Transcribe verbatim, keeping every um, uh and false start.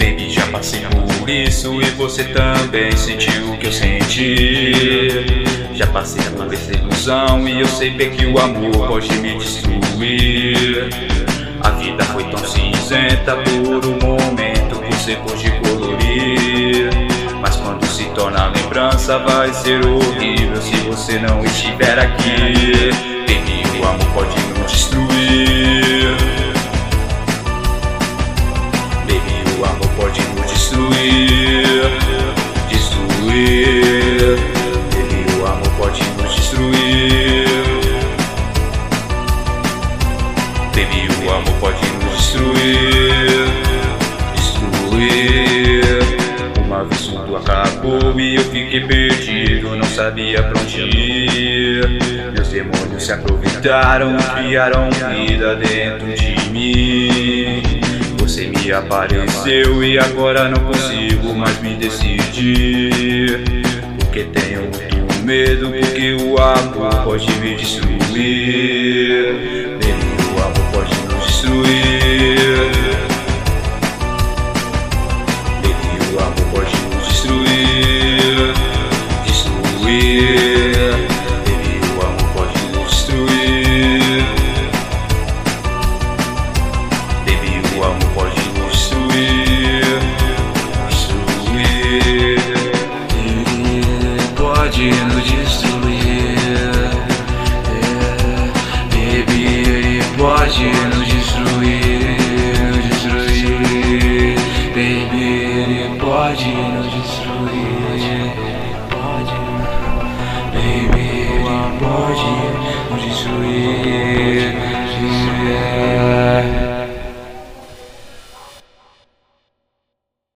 Baby, já passei por isso e você também sentiu o que eu senti. Já passei por essa ilusão e eu sei bem que o amor pode me destruir. A vida foi tão cinzenta por um momento, você pode colorir. Mas quando se torna lembrança vai ser horrível se você não estiver aqui. Baby, o amor pode nos destruir. Baby, o amor pode nos destruir. Destruir. Baby, o amor pode nos destruir. Baby, o amor pode nos destruir. Destruir. Uma vez tudo acabou e eu fiquei perdido, não sabia pra onde ir. Meus demônios se aproveitaram, criaram vida dentro de mim. Você me apareceu e agora não consigo mais me decidir. Porque tenho muito medo, porque o amor pode me destruir. Baby, o amor pode nos destruir. Baby, o amor pode nos destruir. Destruir. Baby, o amor pode nos destruir. Baby, o amor pode nos destruir. Destruir. Ele pode nos destruir. É, baby, ele pode nos destruir, nos destruir. Baby, ele pode nos destruir. Pode. Baby, ele pode nos destruir.